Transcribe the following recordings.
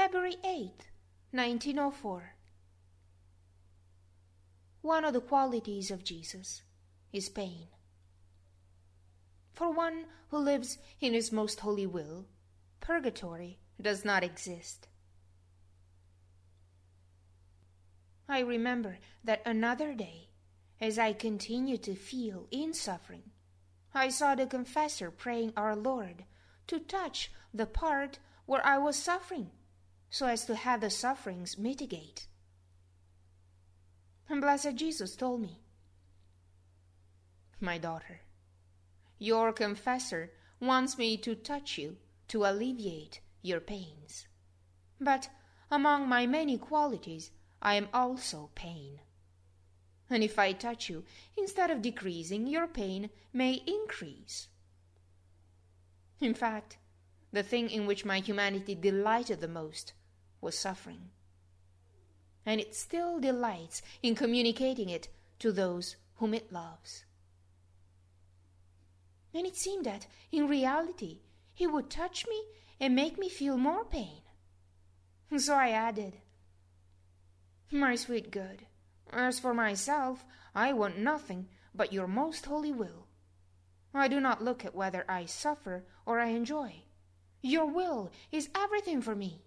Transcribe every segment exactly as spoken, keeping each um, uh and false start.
February eighth, nineteen oh four. One of the qualities of Jesus is pain. For one who lives in his most holy will, purgatory does not exist. I remember that another day, as I continued to feel in suffering, I saw the confessor praying our Lord to touch the part where I was suffering, so as to have the sufferings mitigate. And Blessed Jesus told me, "My daughter, your confessor wants me to touch you to alleviate your pains. But among my many qualities, I am also pain. And if I touch you, instead of decreasing, your pain may increase." In fact, the thing in which my humanity delighted the most was suffering. And it still delights in communicating it to those whom it loves. And it seemed that, in reality, he would touch me and make me feel more pain. And so I added, "My sweet good, as for myself, I want nothing but your most holy will. I do not look at whether I suffer or I enjoy. Your will is everything for me."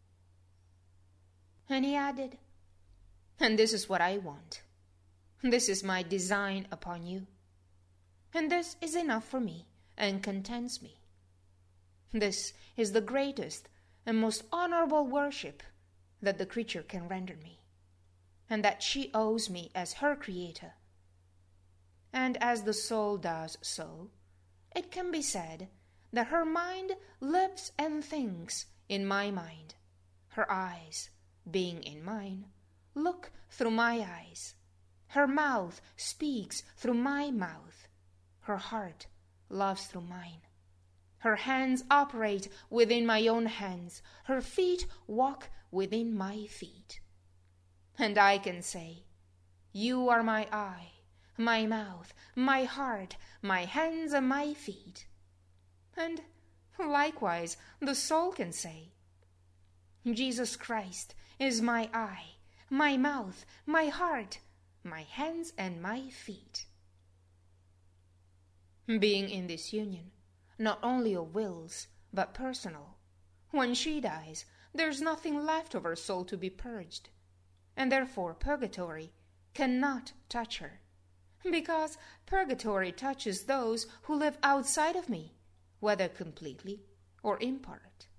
And he added, "And this is what I want. This is my design upon you. And this is enough for me and contents me. This is the greatest and most honorable worship that the creature can render me, and that she owes me as her creator. And as the soul does so, it can be said that her mind lives and thinks in my mind. Her eyes, being in mine, look through my eyes. Her mouth speaks through my mouth. Her heart loves through mine. Her hands operate within my own hands. Her feet walk within my feet. And I can say, you are my eye, my mouth, my heart, my hands, and my feet. And likewise the soul can say, Jesus Christ is my eye, my mouth, my heart, my hands, and my feet. Being in this union, not only of wills, but personal, when she dies, there's nothing left of her soul to be purged, and therefore purgatory cannot touch her, because purgatory touches those who live outside of me, whether completely or in part.